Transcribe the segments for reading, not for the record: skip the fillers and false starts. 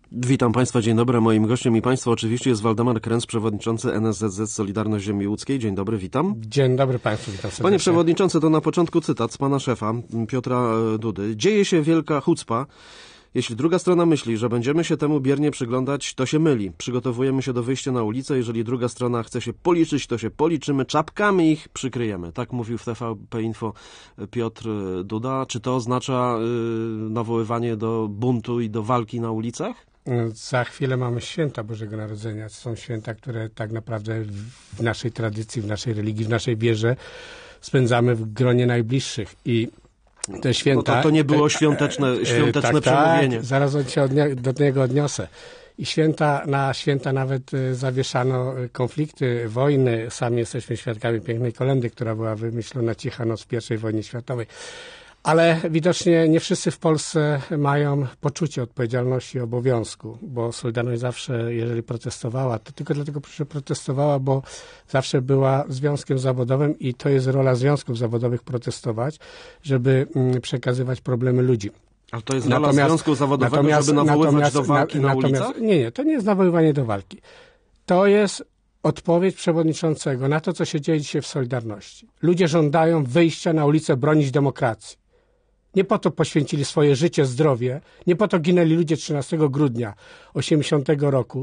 Witam Państwa, dzień dobry. Moim gościem i Państwa oczywiście jest Waldemar Kręc, przewodniczący NSZZ Solidarność Ziemi Łódzkiej. Dzień dobry, witam. Dzień dobry Państwu, witam serdecznie. Panie przewodniczący, to na początku cytat z pana szefa, Piotra Dudy. Dzieje się wielka chucpa. Jeśli druga strona myśli, że będziemy się temu biernie przyglądać, to się myli. Przygotowujemy się do wyjścia na ulicę. Jeżeli druga strona chce się policzyć, to się policzymy. Czapkami ich przykryjemy. Tak mówił w TVP Info Piotr Duda. Czy to oznacza nawoływanie do buntu i do walki na ulicach? Za chwilę mamy święta Bożego Narodzenia. To są święta, które tak naprawdę w naszej tradycji, w naszej religii, w naszej wierze spędzamy w gronie najbliższych. I te święta... No to nie było świąteczne przemówienie. Tak, zaraz się do niego odniosę. I na święta nawet zawieszano konflikty, wojny. Sami jesteśmy świadkami pięknej kolędy, która była wymyślona Cicha Noc w I wojnie światowej. Ale widocznie nie wszyscy w Polsce mają poczucie odpowiedzialności i obowiązku, bo Solidarność zawsze, jeżeli protestowała, to tylko dlatego, że protestowała, bo zawsze była związkiem zawodowym i to jest rola związków zawodowych protestować, żeby przekazywać problemy ludzi. Ale to jest rola związku zawodowego, żeby nawoływać do walki na ulicach? Nie, to nie jest nawoływanie do walki. To jest odpowiedź przewodniczącego na to, co się dzieje dzisiaj w Solidarności. Ludzie żądają wyjścia na ulicę, bronić demokracji. Nie po to poświęcili swoje życie, zdrowie, nie po to ginęli ludzie 13 grudnia 80 roku,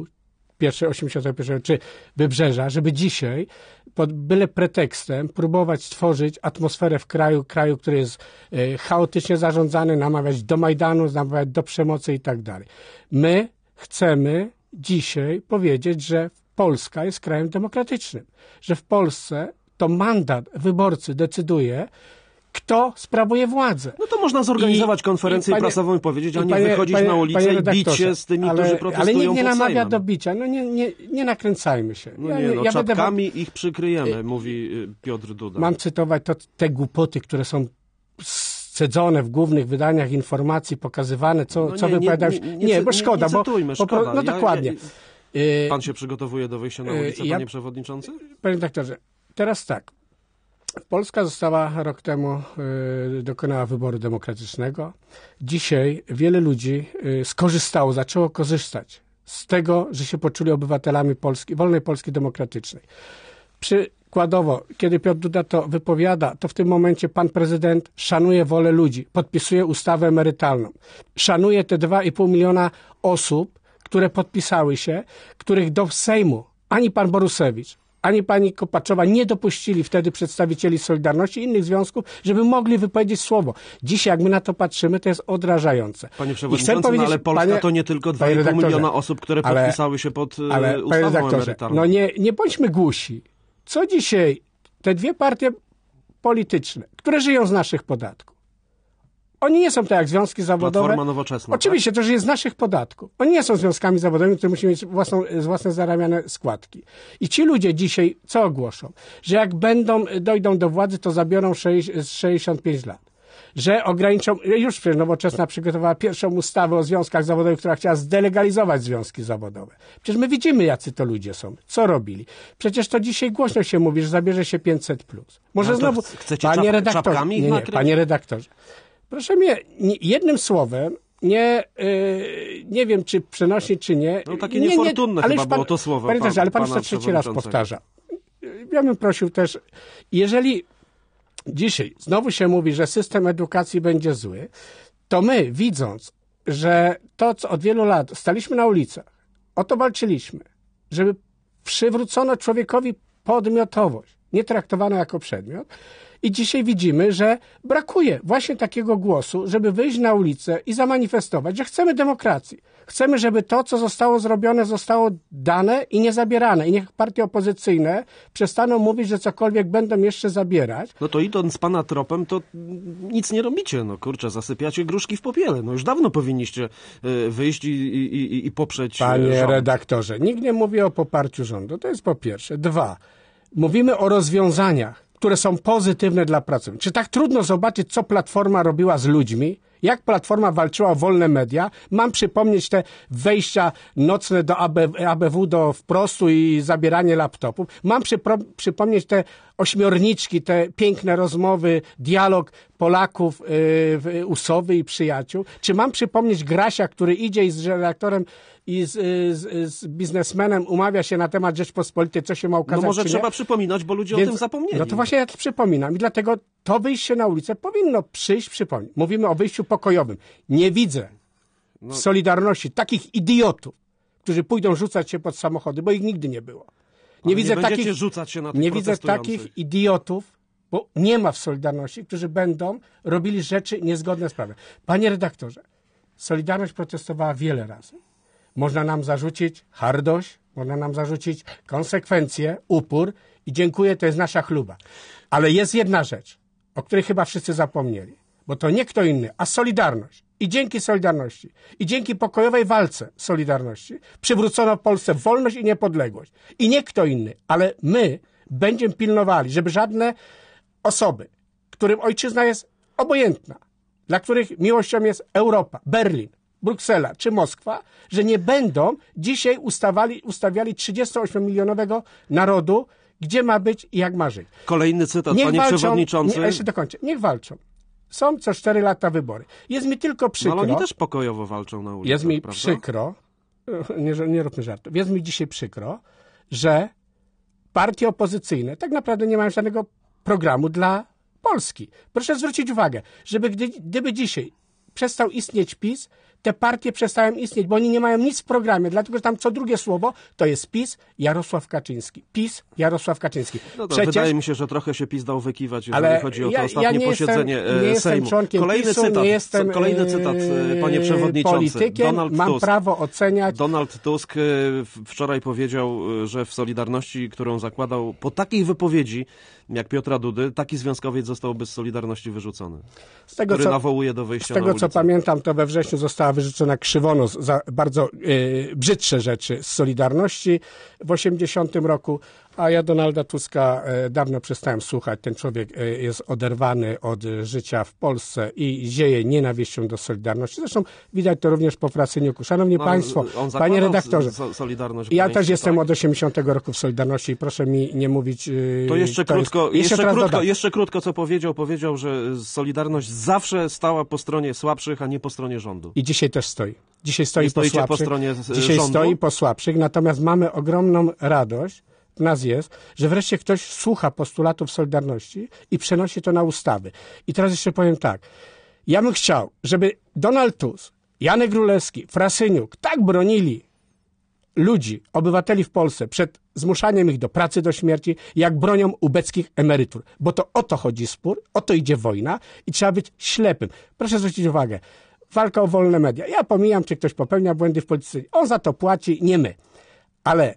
81 czy Wybrzeża, żeby dzisiaj pod byle pretekstem próbować stworzyć atmosferę w kraju, który jest chaotycznie zarządzany, namawiać do Majdanu, namawiać do przemocy i tak dalej. My chcemy dzisiaj powiedzieć, że Polska jest krajem demokratycznym, że w Polsce to mandat wyborcy decyduje, kto sprawuje władzę. No to można zorganizować konferencję prasową i powiedzieć, a nie wychodzić na ulicę i bić się z tymi, którzy protestują. Ale nikt nie namawia do bicia. No nie nakręcajmy się. Czapkami ich przykryjemy, mówi Piotr Duda. Mam cytować te głupoty, które są scedzone w głównych wydaniach informacji, pokazywane, co wypowiadają się. Nie, bo szkoda. Nie cytujmy, szkoda. No dokładnie. Pan się przygotowuje do wyjścia na ulicę, panie przewodniczący? Panie redaktorze, teraz tak. Polska została rok temu, dokonała wyboru demokratycznego. Dzisiaj wiele ludzi zaczęło korzystać z tego, że się poczuli obywatelami Polski, wolnej Polski demokratycznej. Przykładowo, kiedy Piotr Duda to wypowiada, to w tym momencie pan prezydent szanuje wolę ludzi, podpisuje ustawę emerytalną. Szanuje te 2,5 miliona osób, które podpisały się, których do Sejmu ani pan Borusewicz, ani pani Kopaczowa nie dopuścili wtedy przedstawicieli Solidarności i innych związków, żeby mogli wypowiedzieć słowo. Dzisiaj, jak my na to patrzymy, to jest odrażające. Panie przewodniczący, ale Polska to nie tylko 2,5 miliona osób, które podpisały się pod ustawą emerytalną. No nie bądźmy głusi. Co dzisiaj te dwie partie polityczne, które żyją z naszych podatków, oni nie są tak jak związki zawodowe. Platforma Nowoczesna. Oczywiście, to jest z naszych podatków. Oni nie są związkami zawodowymi, które muszą mieć własne zarabiane składki. I ci ludzie dzisiaj co ogłoszą? Że jak dojdą do władzy, to zabiorą 65 lat. Że ograniczą, już Nowoczesna przygotowała pierwszą ustawę o związkach zawodowych, która chciała zdelegalizować związki zawodowe. Przecież my widzimy, jacy to ludzie są. Co robili? Przecież to dzisiaj głośno się mówi, że zabierze się 500+. Może znowu... Chcecie czapkami panie redaktorze. Proszę mnie, jednym słowem, nie wiem, czy przenosi, czy nie. No takie niefortunne chyba było to słowo. Ale pan jeszcze trzeci raz powtarza. Ja bym prosił też, jeżeli dzisiaj znowu się mówi, że system edukacji będzie zły, to my, widząc, że to, co od wielu lat staliśmy na ulicach, o to walczyliśmy, żeby przywrócono człowiekowi podmiotowość, nie traktowano jako przedmiot. I dzisiaj widzimy, że brakuje właśnie takiego głosu, żeby wyjść na ulicę i zamanifestować, że chcemy demokracji. Chcemy, żeby to, co zostało zrobione, zostało dane i nie zabierane. I niech partie opozycyjne przestaną mówić, że cokolwiek będą jeszcze zabierać. No to idąc pana tropem, to nic nie robicie. No kurczę, zasypiacie gruszki w popiele. No już dawno powinniście wyjść i poprzeć Panie rząd. redaktorze, nikt nie mówi o poparciu rządu. To jest po pierwsze. 2. Mówimy o rozwiązaniach, które są pozytywne dla pracowników. Czy tak trudno zobaczyć, co Platforma robiła z ludźmi? Jak Platforma walczyła o wolne media? Mam przypomnieć te wejścia nocne do ABW, do Wprostu i zabieranie laptopów. Mam przypomnieć te ośmiorniczki, te piękne rozmowy, dialog Polaków usowy i przyjaciół. Czy mam przypomnieć Grasia, który idzie i z redaktorem i z biznesmenem umawia się na temat Rzeczpospolitej, co się ma ukazać, No może czy trzeba nie? przypominać, bo ludzie o tym zapomnieli. No to właśnie ja to przypominam i dlatego to wyjście na ulicę powinno przypomnieć. Mówimy o wyjściu pokojowym. Nie widzę w Solidarności takich idiotów, którzy pójdą rzucać się pod samochody, bo ich nigdy nie było. Nie będziecie rzucać się na tych nie widzę protestujących. takich idiotów, bo nie ma w Solidarności, którzy będą robili rzeczy niezgodne z prawem. Panie redaktorze, Solidarność protestowała wiele razy. Można nam zarzucić hardość, można nam zarzucić konsekwencje, upór i dziękuję, to jest nasza chluba. Ale jest jedna rzecz, o której chyba wszyscy zapomnieli, bo to nie kto inny, a Solidarność. I dzięki Solidarności, i dzięki pokojowej walce Solidarności przywrócono Polsce wolność i niepodległość. I nie kto inny, ale my będziemy pilnowali, żeby żadne osoby, którym ojczyzna jest obojętna, dla których miłością jest Europa, Berlin, Bruksela czy Moskwa, że nie będą dzisiaj ustawiali 38-milionowego narodu, gdzie ma być i jak ma żyć. Kolejny cytat, panie przewodniczący. Jeszcze dokończę. Niech walczą. Są co 4 lata wybory. Jest mi tylko przykro. No, ale oni też pokojowo walczą na ulicy. Jest mi prawda? przykro, nie róbmy żartów, jest mi dzisiaj przykro, że partie opozycyjne tak naprawdę nie mają żadnego programu dla Polski. Proszę zwrócić uwagę, żeby gdyby dzisiaj przestał istnieć PiS, te partie przestają istnieć, bo oni nie mają nic w programie, dlatego że tam co drugie słowo to jest PiS, Jarosław Kaczyński. PiS, Jarosław Kaczyński. No to wydaje mi się, że trochę się PiS dał wykiwać, jeżeli chodzi o to ostatnie posiedzenie Jestem Sejmu. członkiem PiS-u, nie jestem kolejny cytat, panie przewodniczący. Politykiem, mam prawo oceniać. Donald Tusk wczoraj powiedział, że w Solidarności, którą zakładał, po takiej wypowiedzi jak Piotra Dudy, taki związkowiec zostałby z Solidarności wyrzucony, który nawołuje do wyjścia na ulicę. Z tego, co pamiętam, to we wrześniu została wyrzucona Krzywonos za bardzo brzydsze rzeczy z Solidarności w 80 roku, a ja Donalda Tuska dawno przestałem słuchać. Ten człowiek jest oderwany od życia w Polsce i zieje nienawiścią do Solidarności. Zresztą widać to również po Frasyniuku. Szanowni Państwo, panie redaktorze, Solidarność ja też jestem od 80 roku w Solidarności i proszę mi nie mówić... To jeszcze krótko, co powiedział. Powiedział, że Solidarność zawsze stała po stronie słabszych, a nie po stronie rządu. I dzisiaj też stoi. Dzisiaj stoi po słabszych. Po stronie dzisiaj rządu? Stoi po słabszych, natomiast mamy ogromną radość, w nas jest, że wreszcie ktoś słucha postulatów Solidarności i przenosi to na ustawy. I teraz jeszcze powiem tak. Ja bym chciał, żeby Donald Tusk, Janek Królewski, Frasyniuk tak bronili ludzi, obywateli w Polsce przed zmuszaniem ich do pracy do śmierci, jak bronią ubeckich emerytur. Bo to o to chodzi spór, o to idzie wojna i trzeba być ślepym. Proszę zwrócić uwagę. Walka o wolne media. Ja pomijam, czy ktoś popełnia błędy w polityce. On za to płaci, nie my. Ale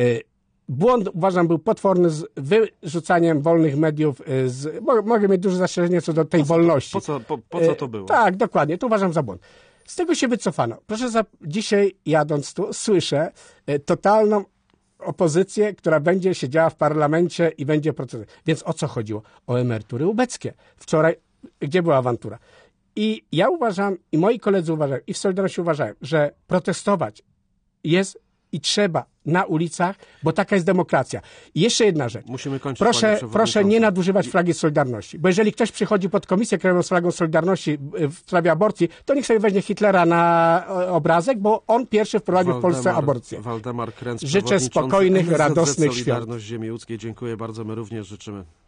błąd, uważam, był potworny z wyrzucaniem wolnych mediów. Mogę mieć duże zastrzeżenie co do tej wolności. Po co to było? Tak, dokładnie. To uważam za błąd. Z tego się wycofano. Proszę, dzisiaj jadąc tu, słyszę totalną opozycję, która będzie siedziała w parlamencie i będzie procesować. Więc o co chodziło? O emerytury ubeckie. Wczoraj, gdzie była awantura? I ja uważam, i moi koledzy uważają, i w Solidarności uważają, że protestować jest i trzeba na ulicach, bo taka jest demokracja. I jeszcze jedna rzecz. Musimy kończyć, proszę nie nadużywać flagi Solidarności, bo jeżeli ktoś przychodzi pod Komisję Krajową z flagą Solidarności w sprawie aborcji, to niech sobie weźmie Hitlera na obrazek, bo on pierwszy wprowadził w Polsce aborcję. Waldemar Kręc, życzę spokojnych, radosnych świąt. Solidarność Ziemi Łódzkiej. Dziękuję bardzo, my również życzymy.